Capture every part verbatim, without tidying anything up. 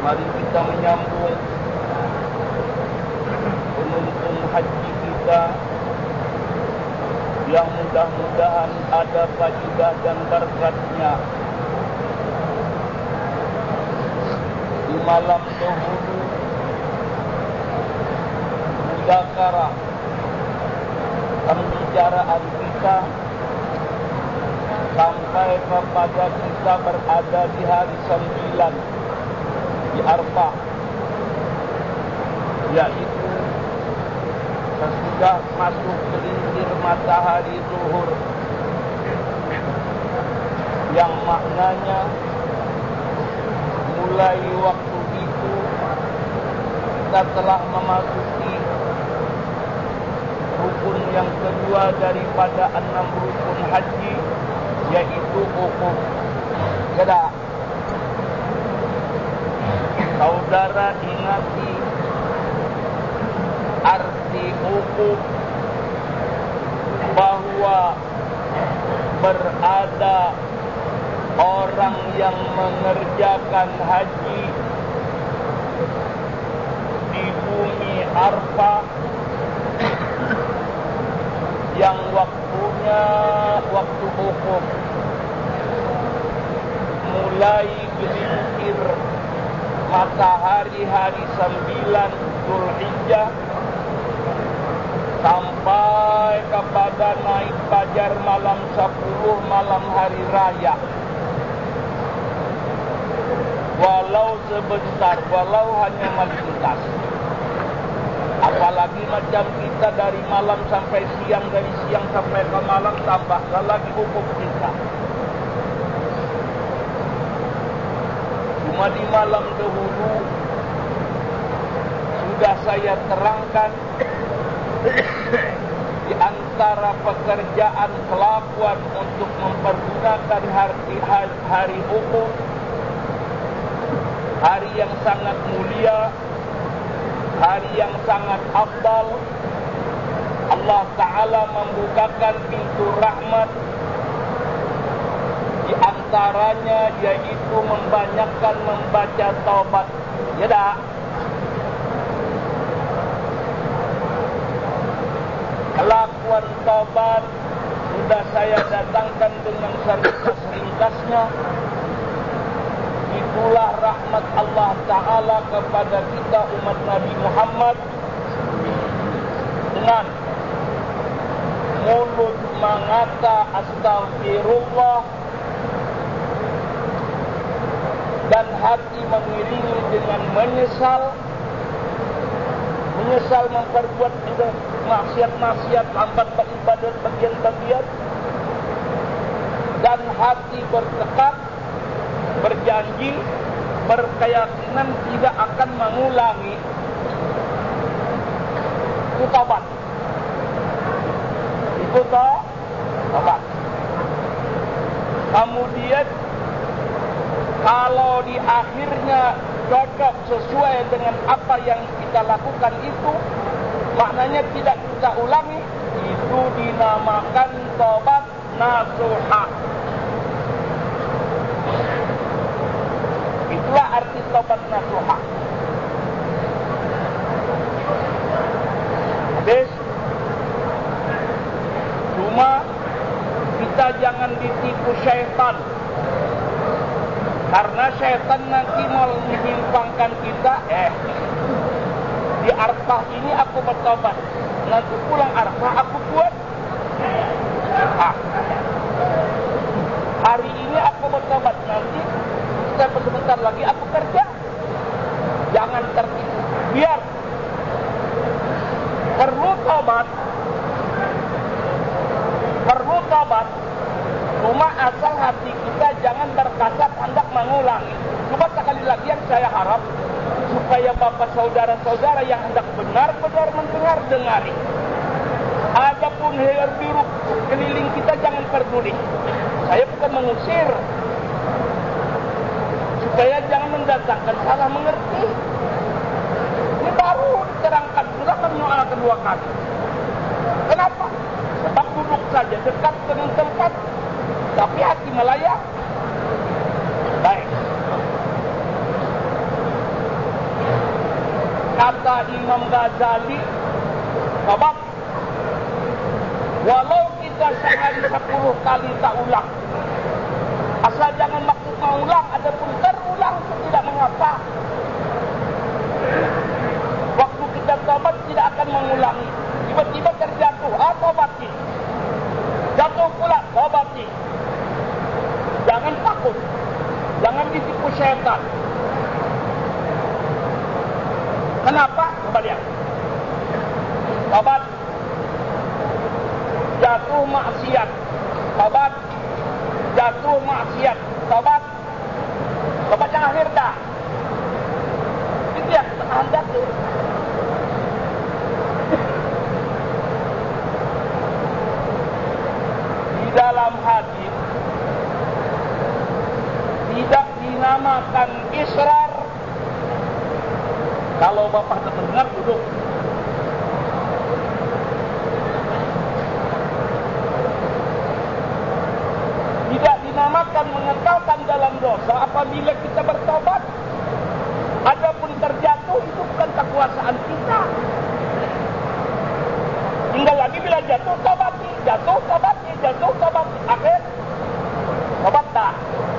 Mari kita menyambung penuntun haji kita yang mudah-mudahan ada faedah dan berkatnya. Di malam dahulu mudzakarah pembicaraan kita sampai kepada kita berada di hari sembilan di Arafah, yaitu sesudah masuk gelincir matahari zuhur, yang maknanya mulai waktu itu kita telah memasuki rukun yang kedua daripada enam rukun haji, yaitu wukuf. Tidak, saudara ingati arti wukuf, bahwa berada orang yang mengerjakan haji di bumi Arafah yang waktunya waktu wukuf mulai gelincir matahari hari sembilan Zulhijjah sampai kepada naik fajar malam sepuluh malam hari raya. Walau sebentar, walau hanya melintas. Apalagi macam kita dari malam sampai siang, dari siang sampai ke malam, tambahkan lagi wukuf kita. Cuma di malam dahulu sudah saya terangkan di antara pekerjaan kelakuan untuk mempergunakan hari, hari, hari wukuf, hari yang sangat mulia, hari yang sangat afdal. Allah Ta'ala membukakan pintu rahmat, di antaranya yaitu membanyakkan membaca taubat. Ya dah. Kelakuan taubat sudah saya datangkan dengan ringkas-ringkasnya. Itulah rahmat Allah Ta'ala kepada kita umat Nabi Muhammad, dengan mulut mengata astagfirullah dan hati mengiringi dengan menyesal, menyesal memperbuat maksiat-maksiat, lambat beribadat bagian-bagian, dan hati bertekad, berjanji, berkeyakinan tidak akan mengulangi. Itu taubat. Itu taubat. Kemudian kalau di akhirnya cocok sesuai dengan apa yang kita lakukan itu, maknanya tidak kita ulangi, itu dinamakan taubat nasuha. Itulah arti taubat nasuha. Habis. Cuma kita jangan ditipu syaitan, karena syaitan nanti mau menyimpangkan kita. Eh, di Arafah ini aku bertobat, nanti pulang Arafah aku buat. Ah. Hari ini aku bertobat, nanti sebentar lagi aku kerja. Jangan tertipu. Biar perlu tobat, perlu tobat. Cuma asal hati kita jangan berkasat hendak mengulangi. Coba sekali lagi yang saya harap, supaya bapak saudara-saudara yang hendak benar-benar mendengar, dengari. Adapun hilir biruk keliling kita jangan peduli. Saya bukan mengusir, supaya jangan mendatangkan salah mengerti. Ini baru diterangkan, sudah menyoal kedua kali. Kenapa? Sebab duduk saja dekat dengan tempat, tapi hati melayang. Baik. Kata Imam Ghazali, sobat, walau kita sehari sepuluh kali tak ulang, asal jangan maksud mengulang, adapun terulang itu tidak mengapa. Waktu kita tobat tidak akan mengulangi. Tiba-tiba terjatuh, ah tobati. Jatuh pula, tobati. Jangan takut, jangan ditipu syaitan. Kenapa? Coba lihat. Tobat, jatuh maksiat, tobat, jatuh maksiat, tobat, tobat yang akhir dah. Itu yang Anda tuh. Di dalam hadis tidak dinamakan israr. Kalau Bapak terdengar duduk. Tidak dinamakan mengekalkan dalam dosa apabila kita bertobat. Adapun terjatuh itu bukan kekuasaan kita. Tinggal lagi bila jatuh tobati, jatuh tobati, jatuh tobati. Akhir tobat tak.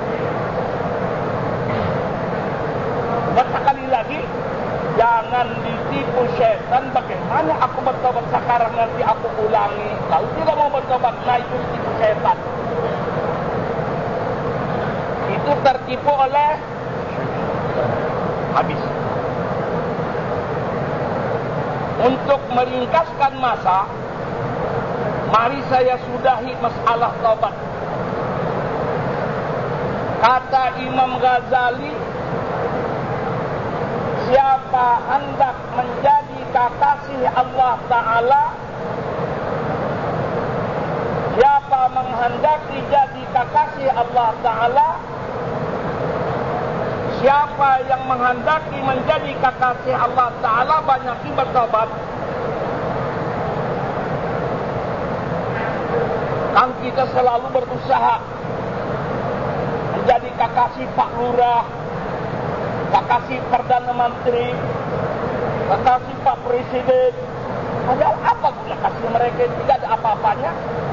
Buat sekali lagi, jangan ditipu syaitan. Bagaimana aku bertobat sekarang nanti aku ulangi. Kalau tidak mau bertobat, nah itu ditipu syaitan. Itu tertipu oleh habis. Untuk meringkaskan masa, mari saya sudahi masalah taubat. Kata Imam Ghazali, siapa hendak menjadi kekasih Allah Ta'ala, siapa menghendaki jadi kekasih Allah Ta'ala, siapa yang menghendaki menjadi kekasih Allah Ta'ala, banyakin bertobat. Kan kita selalu berusaha menjadi kekasih Pak Lurah, kekasih Perdana Menteri, kekasih Pak Presiden. Padahal apa guna kasih mereka, tidak ada apa-apanya.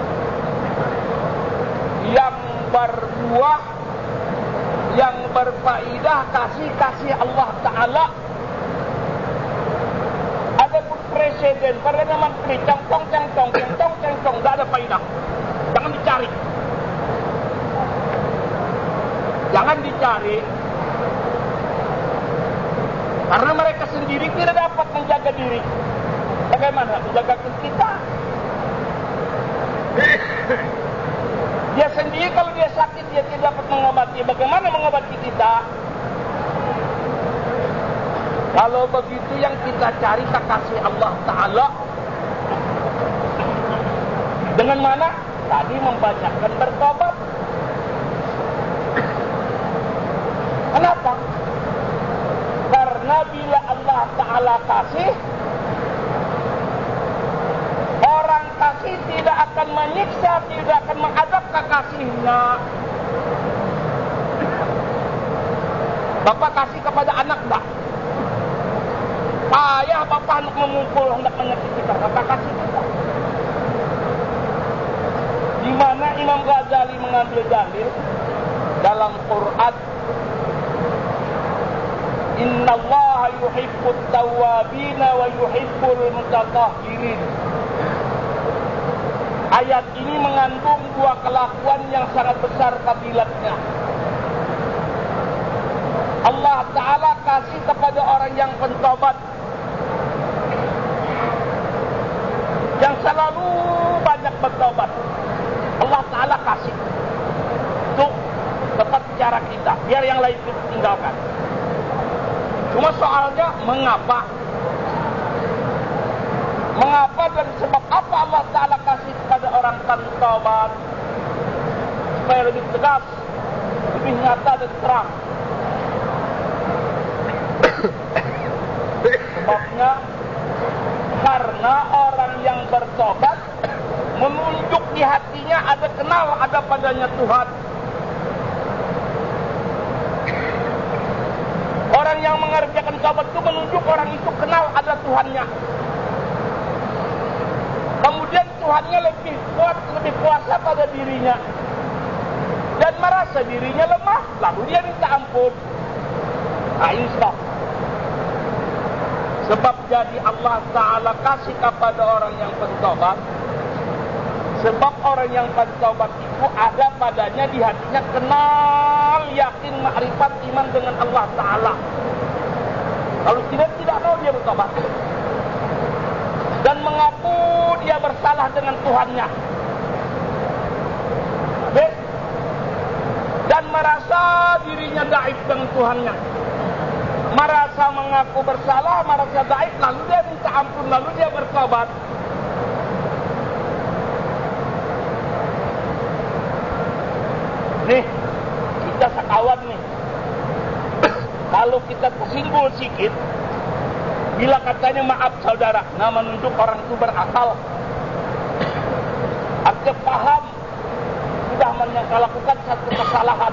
Yang berbuah, yang berfaedah kasih-kasih Allah Ta'ala. Adapun Presiden, Perdana Menteri, congkong, congkong, congkong, congkong, tidak ada faedah. Jangan dicari. Jangan dicari. Karena mereka sendiri tidak dapat menjaga diri. Bagaimana menjaga kita? Dia sendiri kalau dia sakit dia tidak dapat mengobati. Bagaimana mengobati kita? Kalau begitu yang kita cari kekasih Allah Ta'ala. Dengan mana? Tadi membanyakan bertobat. Kenapa? Karena bila Allah Ta'ala kasih, orang kasih tidak akan menyiksa, tidak akan mengadab kekasihnya. Bapak kasih kepada anak tak? Payah bapak hendak memukul, hendak menyakiti kita. Bapak kasih kita. Di mana Imam Ghazali mengambil dalil dalam Quran, Inna Allah yuhibbut tawwabina wa yuhibbul mutatahhirin. Ayat ini mengandung dua kelakuan yang sangat besar fadilatnya. Allah Ta'ala kasih kepada orang yang pentobat, yang selalu banyak bertobat. Allah Ta'ala kasih. Itu tetap cara kita, biar yang lain itu tinggalkan. Cuma soalnya mengapa? Mengapa dan sebab apa Allah Ta'ala kasih kepada orang pentobat? Supaya lebih tegas, lebih nyata dan terang. Sebabnya karena orang yang bertobat menunjuk di hatinya ada kenal ada padanya Tuhan. Orang yang mengerjakan tobat itu menunjuk orang itu kenal Tuhannya. Kemudian Tuhannya lebih kuat, lebih kuasa pada dirinya. Dan merasa dirinya lemah, lalu dia minta ampun. Nah, ini sebab. Sebab jadi Allah Ta'ala kasih kepada orang yang bertobat. Sebab orang yang bertobat itu ada padanya di hatinya kenal, yakin, makrifat, iman dengan Allah Ta'ala. Kalau tidak, tidak mau dia bertobat. Dan mengaku dia bersalah dengan Tuhannya. Oke? Dan merasa dirinya daif dengan Tuhannya. Merasa mengaku bersalah, merasa daif, lalu dia minta ampun, lalu dia bertobat. Nih, kita sekawan nih. Kalau kita tersinggul sikit, bila katanya maaf saudara, nah menunjuk orang itu berakal, artinya paham, sudah melakukan satu kesalahan.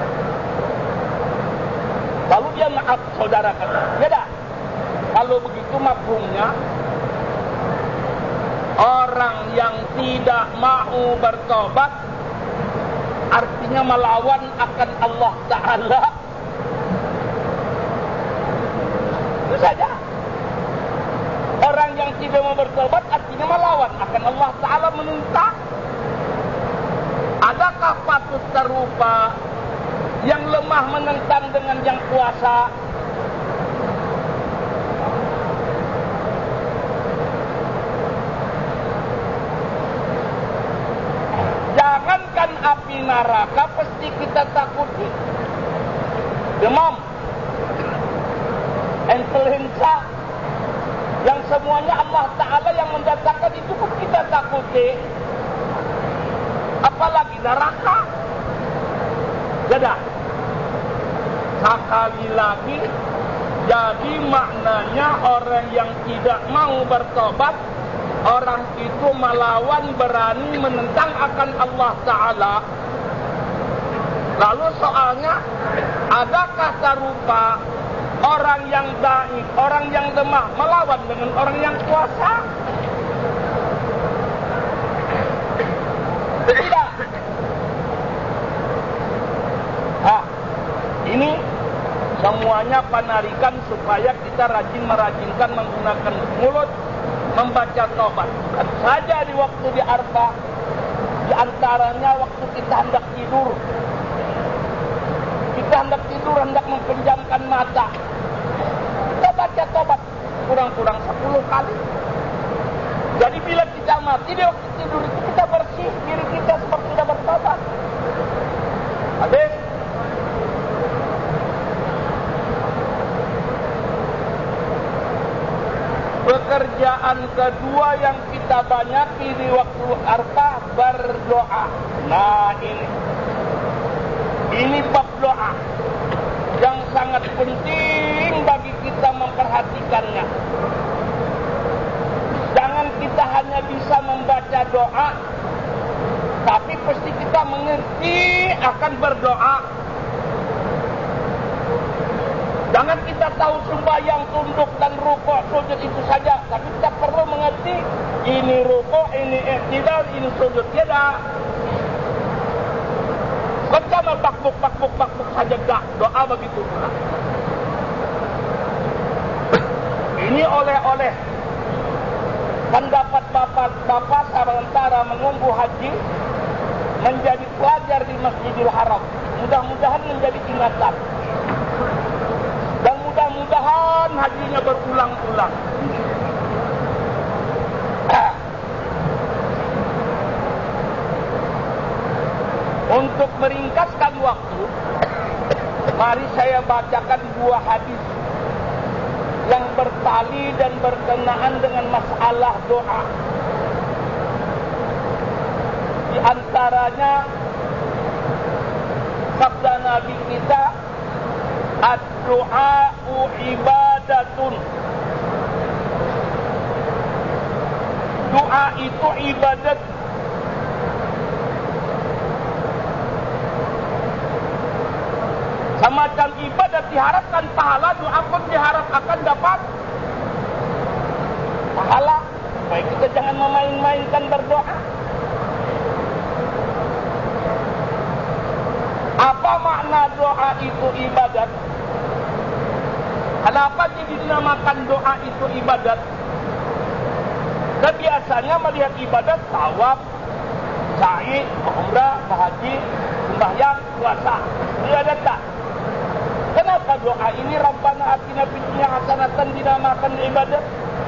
Lalu dia maaf saudara kata, ya dah. Kalau begitu mafhumnya, orang yang tidak mau bertobat, artinya melawan akan Allah Ta'ala. Itu saja. Orang yang tidak mau bertobat artinya melawan akan Allah Ta'ala, meminta. Adakah patut serupa yang lemah menentang dengan yang kuasa? Jangankan api neraka, pasti kita takuti. Demam, influenza, yang semuanya Allah Ta'ala yang mendatangkan, itu pun kita takuti. Apalagi neraka. Jadi, sekali lagi, jadi maknanya orang yang tidak mau bertobat, orang itu melawan, berani menentang akan Allah Ta'ala. Lalu soalnya, adakah serupa orang yang daif, orang yang lemah melawan dengan orang yang kuasa? Tidak. Ah, ini semuanya penarikan supaya kita rajin merajinkan menggunakan mulut, membaca taubat. Bukan saja di waktu di Arafah, di antaranya waktu kita hendak tidur. Kita hendak tidur, hendak mempenjamkan mata. Kita baca taubat kurang-kurang sepuluh kali. Jadi bila kita mati di waktu tidur itu, kita bersih diri kita seperti sudah bertobat. Habis. Pekerjaan kedua yang kita banyaki di waktu Arafah, berdoa. Nah ini, ini bab doa yang sangat penting bagi kita memperhatikannya. Jangan kita hanya bisa membaca doa, tapi pasti kita mengerti akan berdoa. Jangan kita tahu sembahyang, tunduk dan rukuk, sujud itu saja, tapi kita perlu mengerti ini rukuk, ini i'tidal, ini sujud. Tidak. Bukan bakbuk, bakbuk, bakbuk saja, tak. Doa begitu pula. Ini oleh-oleh pendapat bapak-bapak sementara menunggu haji menjadi pelajar di Masjidil Haram. Mudah-mudahan menjadi ingatan. Dan mudah-mudahan hajinya berulang-ulang. Untuk meringkaskan waktu, mari saya bacakan dua hadis yang bertali dan berkenaan dengan masalah doa. Di antaranya sabda Nabi kita, ad-du'a'u ibadatun. Doa itu ibadat. Semacam ibadat diharapkan pahala, doa pun diharap akan dapat kita jangan memain-mainkan berdoa. Apa makna doa itu ibadat? Kenapa jadi dinamakan doa itu ibadat? Kebiasaannya melihat ibadat tawaf, sa'i, umrah, haji, sembahyang, puasa. Ibadat tak? Kenapa doa ini Rabbana atina fid dunya hasanatan dinamakan ibadat?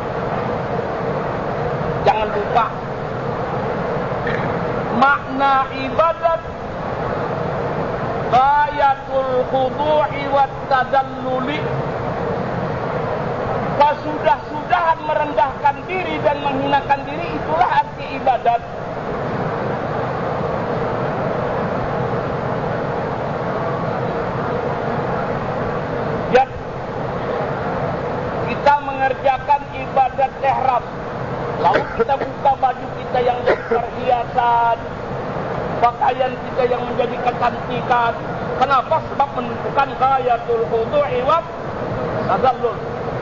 Jangan lupa makna ibadat ghayatul khudu'i wat tadalluli, kesudah-sudahan merendahkan diri dan menghinakan diri, itulah arti ibadat. Ya, kita mengerjakan ibadat ihram, lalu kita buka baju kita yang berhiasan, pakaian kita yang menjadi kecantikan. Kenapa? Sebab menunjukkan ghayatul khudu'i wat tadallul.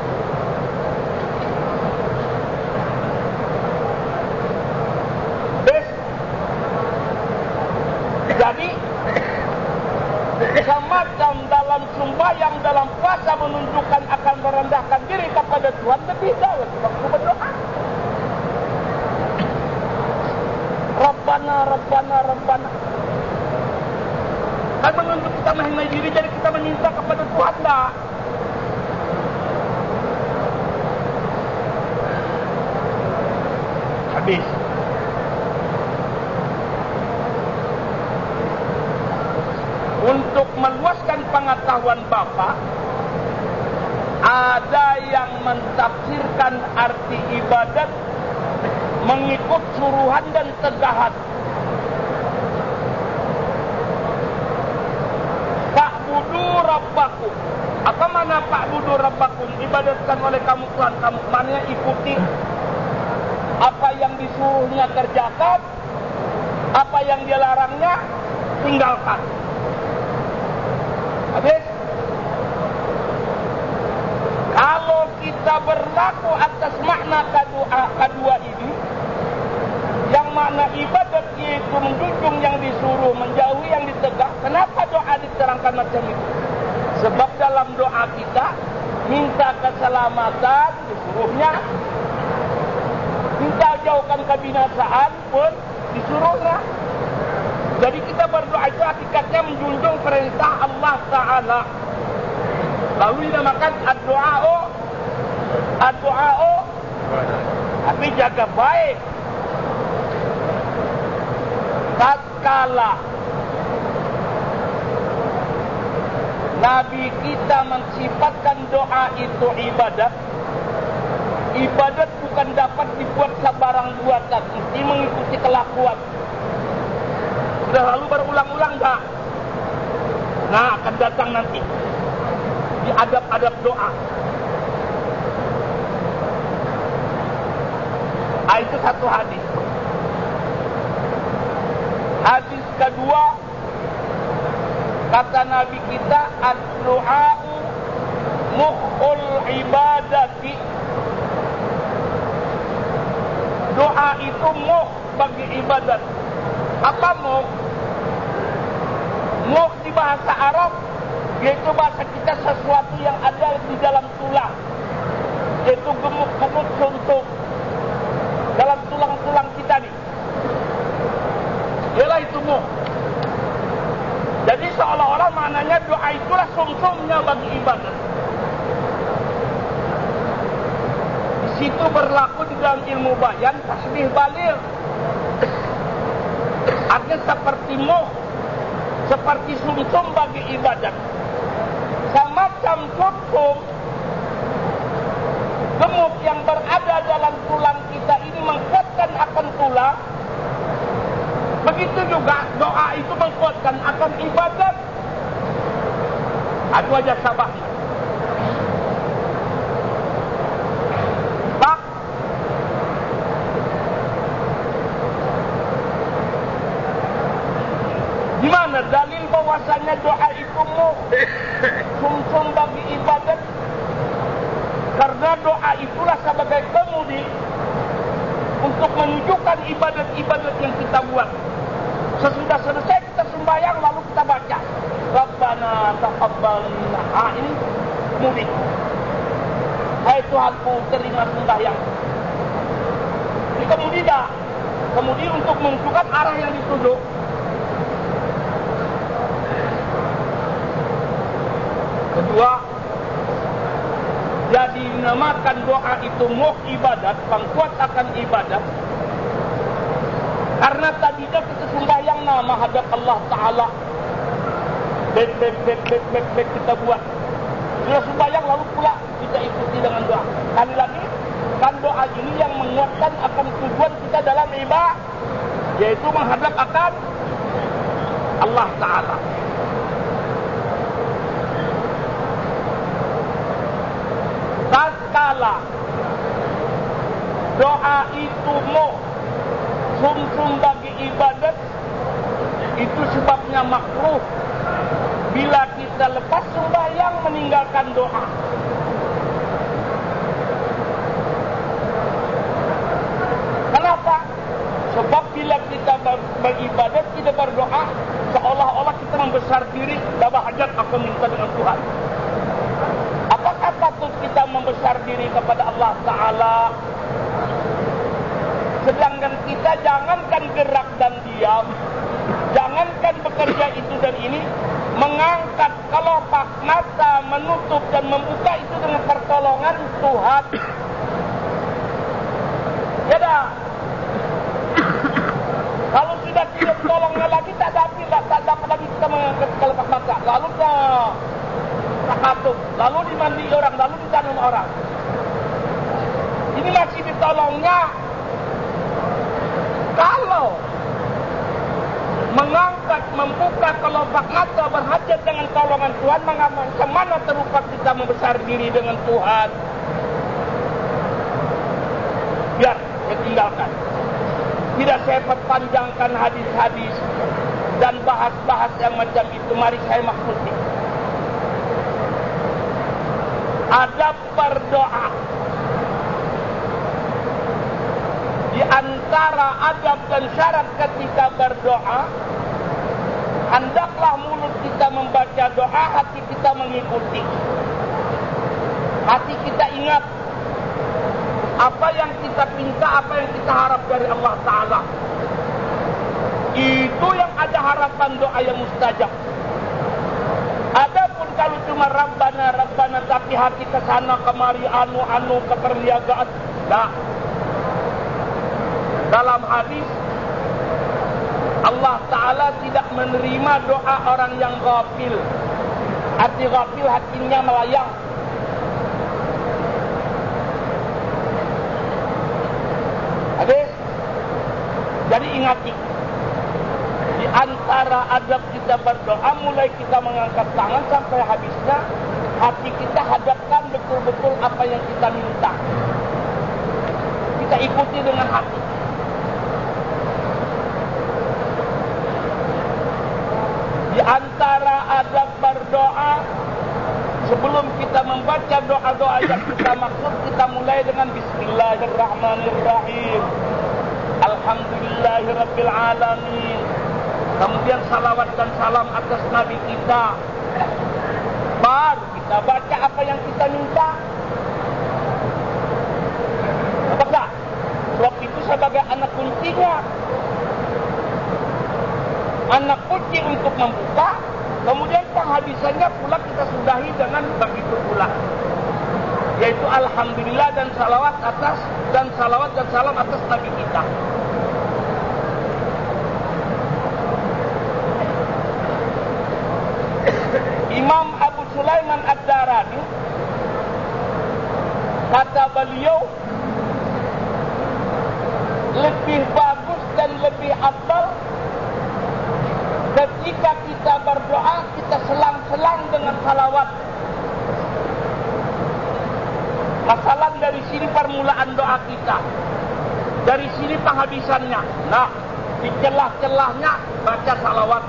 Jadi semacam dalam sembahyang, dalam puasa menunjukkan akan merendahkan diri kepada Tuhan, lebih dalam waktu berdoa. Rabbana, Rabbana, Rabbana. Kan menunjuk kita menghina diri, jadi kita meminta kepada Tuhan tak? Habis. Untuk meluaskan pengetahuan Bapak, ada yang mentafsirkan arti ibadat mengikut suruhan dan tegahan. Fa'budu rabbakum. Apa mana fa'budu rabbakum? Ibadatkan oleh kamu Tuhan kamu. Maknanya ikuti apa yang disuruhnya kerjakan, apa yang dilarangnya tinggalkan. Habis. Kalau kita berlaku atas makna kedua, kedua ini, yang mana ibadat yaitu menjunjung yang disuruh, menjauhi yang ditegak, kenapa doa diterangkan macam itu? Sebab dalam doa kita minta keselamatan, disuruhnya, minta jauhkan kebinasaan pun disuruhnya. Jadi kita berdoa itu hakikatnya menjunjung perintah Allah Ta'ala. Lalu dinamakan ad-du'a'u ad-du'a'u tapi jaga baik. Tatkala Nabi kita mensifatkan doa itu ibadat, ibadat bukan dapat dibuat sebarang buatan, mesti mengikuti kelakuan. Sudah lalu berulang-ulang tak? Nah, akan datang nanti di adab-adab doa. Ah, itu satu hadis. Hadis kedua, kata Nabi kita, ad-du'a'u mukhul ibadati. Doa itu muh bagi ibadat. Apa muh? Muh di bahasa Arab, yaitu bahasa kita sesuatu yang ada di dalam tulang, yaitu gemuk-gemuk suntuk dalam tulang-tulang kita nih. Ialah itu muh. Jadi seolah-olah maknanya doa itulah sumsumnya bagi ibadat. Di situ berlaku di dalam ilmu bayan tasbih baligh. Artinya seperti muh, seperti sumsum bagi ibadat. Semacam sumsum gemuk yang berada dalam tulang kita ini mengkuatkan akan tulang. Begitu juga doa itu mengkuatkan akan ibadat. Ada wajah sabahnya. Pak, di mana dalil bahwasanya doa itu muh, sumsum bagi ibadat? Karena doa itulah sebagai kemudi untuk untuk menunjukkan ibadat-ibadat yang kita buat. Sesudah selesai kita sembahyang lalu kita baca Rabbana taqabbal minna. Ah, ini mudi. Hai Tuhanku, terima sembahyang. Ini kemudi dah. Kemudi untuk menunjukkan arah yang dituju. Kedua, jadi dinamakan doa itu muh ibadat, pangkuat akan ibadat. Karena tadinya kita sembahyang nama hadap Allah Ta'ala. Bek, bek, bek, bek, bek, bek kita buat. Sudah sembahyang lalu pula kita ikuti dengan doa. Kali lagi, kan doa ini yang menguatkan akan tujuan kita dalam ibadah, yaitu menghadap akan Allah Ta'ala. Tatkala doa itu mau sumsum bagi ibadat, itu sebabnya makruh bila kita lepas sembahyang meninggalkan doa. Kenapa? Sebab bila kita beribadat tidak berdoa, seolah-olah kita membesar diri, dah hajat aku minta dengan Tuhan. Apakah patut kita membesar diri kepada Allah Ta'ala? Sedangkan kita jangankan gerak dan diam, jangankan bekerja itu dan ini, mengangkat kelopak mata, menutup dan membuka itu dengan pertolongan Tuhan. Ya dah. Kalau sudah tidak tolongnya lagi, tak dapat, tak dapat lagi kita mengangkat kelopak mata. Lalu ke takatub, lalu dimandi orang, lalu ditanam orang. Ini masih ditolongnya. Kalau mengangkat, membuka kelopak mata berhajat dengan tolongan Tuhan, kemana terupa kita membesar diri dengan Tuhan? Biar saya tinggalkan. Tidak saya perpanjangkan hadis-hadis dan bahas-bahas yang macam itu. Mari saya maksudkan. Adab berdoa. Di antara adab dan syarat ketika berdoa, hendaklah mulut kita membaca doa, hati kita mengikuti. Hati kita ingat apa yang kita minta, apa yang kita harap dari Allah Ta'ala. Itu yang ada harapan doa yang mustajab. Adapun kalau cuma Rabbana, Rabbana, tapi hati ke sana kemari, anu-anu, keperniagaan, dah. Dalam hadis, Allah Ta'ala tidak menerima doa orang yang ghafil. Hati ghafil, hatinya melayang. Hadis. Jadi ingati. Di antara adab kita berdoa, mulai kita mengangkat tangan sampai habisnya, hati kita hadapkan betul-betul apa yang kita minta. Kita ikuti dengan hati. Di antara adab berdoa, sebelum kita membaca doa-doa yang kita maksud, kita mulai dengan Bismillahirrahmanirrahim. Alhamdulillahirabbil alamin. Kemudian salawat dan salam atas Nabi kita. Baru kita baca apa yang kita minta. Apakah? Sebab itu sebagai anak kuncinya. Anak kunci untuk membuka, kemudian penghabisannya pula kita sudahi dengan begitu pula, yaitu alhamdulillah dan salawat atas dan salawat dan salam atas Nabi kita. Imam Abu Sulaiman Ad-Darani kata beliau, lebih bagus dan lebih afdal ketika kita berdoa, kita selang-selang dengan salawat. Masalah dari sini permulaan doa kita, dari sini penghabisannya. Nah, di celah-celahnya baca salawat.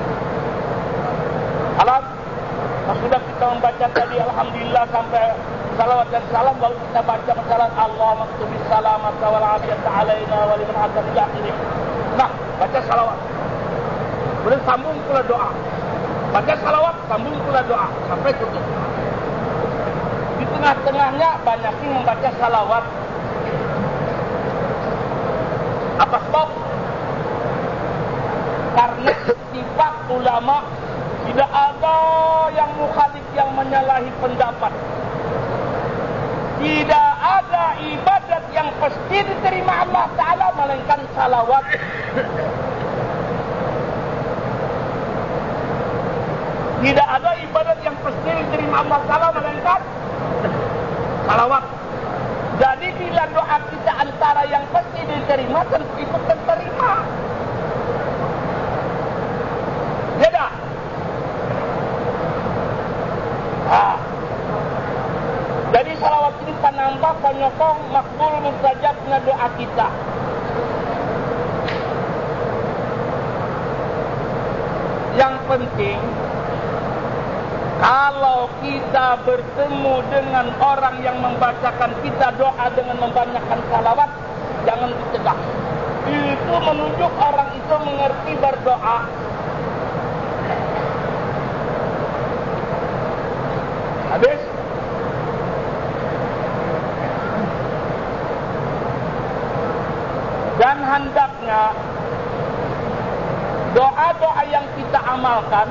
Alam, sudah kita membaca tadi alhamdulillah sampai salawat dan salam, lalu kita baca masalah Allah maktubi salamat wal afiyata alaina wa liman hadan ila akhirih. Nah, baca salawat. Kemudian sambung pula doa. Baca salawat, sambung pula doa sampai tutup. Di tengah-tengahnya banyakin membaca salawat. Apa sebab? Karena ittifaq ulama tidak ada yang mukhalif, yang menyalahi pendapat. Tidak ada ibadat yang pasti diterima Allah Ta'ala melainkan salawat. Tidak ada ibadat yang pasti diterima Allah Ta'ala melainkan salawat. Jadi bila doa kita antara yang pasti diterima, tentu itu terterima. Ya dah? Ah. Jadi salawat ini penambah, penyokong, makbul, mustajabnya doa kita. Yang penting, kalau kita bertemu dengan orang yang membacakan kita doa dengan membanyakkan salawat, jangan dicegah. Itu menunjuk orang itu mengerti berdoa. Habis? Dan hendaknya doa-doa yang kita amalkan,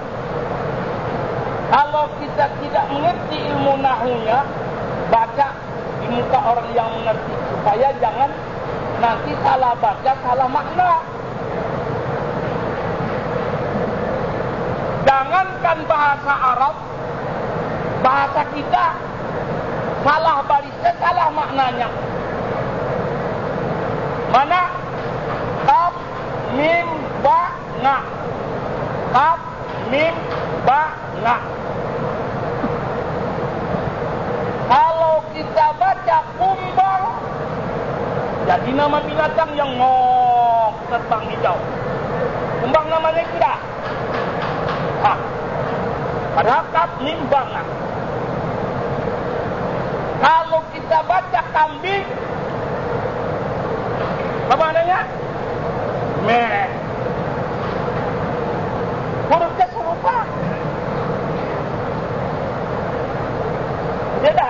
kalau kita tidak mengerti ilmu nahunya, baca di muka orang yang mengerti, supaya jangan nanti salah baca, salah makna. Jangankan bahasa Arab, bahasa kita salah barisnya, salah maknanya. Mana? Kaf, mim, ba, nga. Kaf, mim, ba, nga. Kalau kita baca kumbang, jadi nama binatang yang ngok terbang hijau. Kumbang namanya tidak. Ah, padahal kaf, mim, ba, nga. Kalau kita baca kambing, apa maknanya? Meh. Hurufnya serupa. Beda.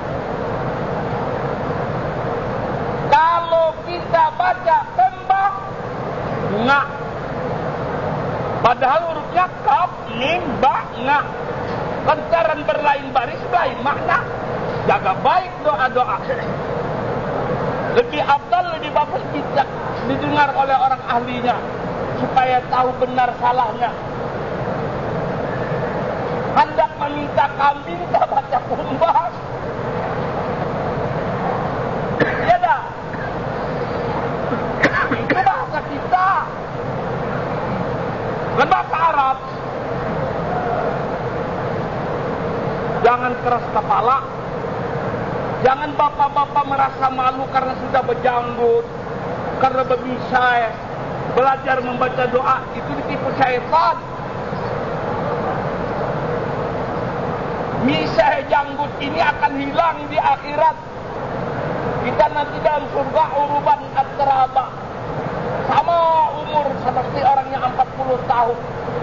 Kalau kita baca tembak, nga. Padahal hurufnya kaf, mim, ba, nga. Lantaran berlain baris, lain makna. Jaga baik doa-doa. Lebih afdal, lebih bagus kita didengar oleh orang ahlinya, supaya tahu benar salahnya. Hendak meminta kambing, tak baca kumbang. Ya dah. Itu bahasa kita, bukan bahasa Arab. Jangan keras kepala. Jangan bapak-bapak merasa malu karena sudah berjanggut, karena berbisai. Belajar membaca doa, itu ditipu syaitan. Misai janggut ini akan hilang di akhirat. Kita nanti dalam surga uruban atraba. Sama umur seperti orang yang empat puluh tahun.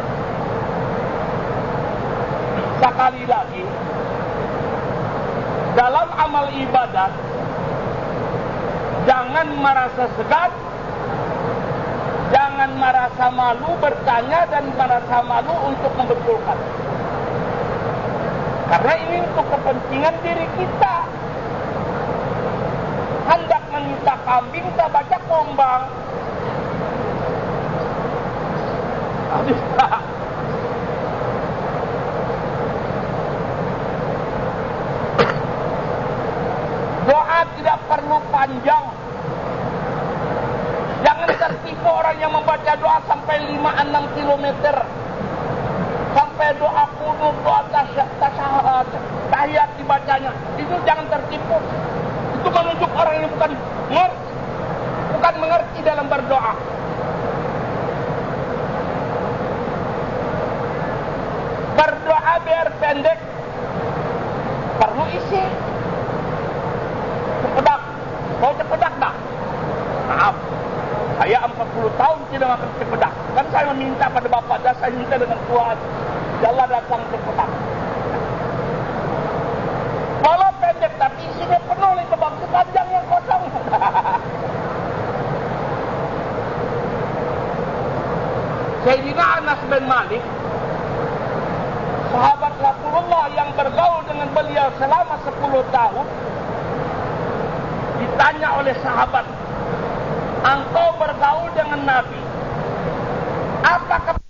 Sekali lagi, dalam amal ibadat, jangan merasa segan, jangan merasa malu bertanya, dan merasa malu untuk membetulkan. Karena ini untuk kepentingan diri kita. Hendak meminta kambing, tak baca kumbang. Habis tak? Doa tidak perlu panjang. Jangan tertipu orang yang membaca doa sampai lima enam kilometer. Sampai doa kunut, doa tasyahud, tahiyat dibacanya. Itu jangan tertipu. Itu menunjuk orang yang bukan mengerti, bukan mengerti dalam berdoa. Berdoa biar pendek, perlu isi. tidak akan cepedak. Kan saya meminta pada Bapak, dan saya minta dengan Tuhan, jalan datang cepedak. Walau pendek tapi isinya penuh itu bang, sepanjang yang kosong. Sayyidina Anas bin Malik, sahabat Rasulullah yang bergaul dengan beliau selama sepuluh tahun, ditanya oleh sahabat, engkau bergaul dengan Nabi, apakah